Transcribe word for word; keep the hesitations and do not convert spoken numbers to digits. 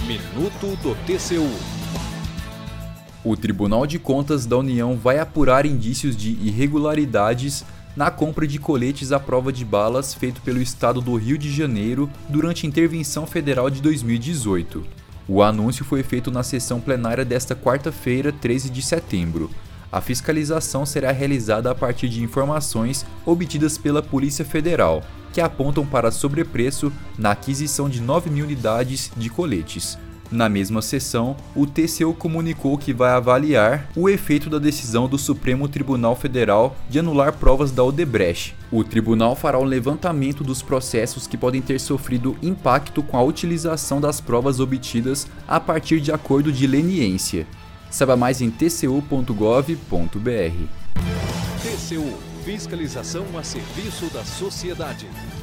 Minuto do T C U. O Tribunal de Contas da União vai apurar indícios de irregularidades na compra de coletes à prova de balas feito pelo Estado do Rio de Janeiro durante a intervenção federal de dois mil e dezoito. O anúncio foi feito na sessão plenária desta quarta-feira, treze de setembro. A fiscalização será realizada a partir de informações obtidas pela Polícia Federal, que apontam para sobrepreço na aquisição de nove mil unidades de coletes. Na mesma sessão, o T C U comunicou que vai avaliar o efeito da decisão do Supremo Tribunal Federal de anular provas da Odebrecht. O tribunal fará um levantamento dos processos que podem ter sofrido impacto com a utilização das provas obtidas a partir de acordo de leniência. Saiba mais em t c u ponto gov ponto b r. T C U, fiscalização a serviço da sociedade.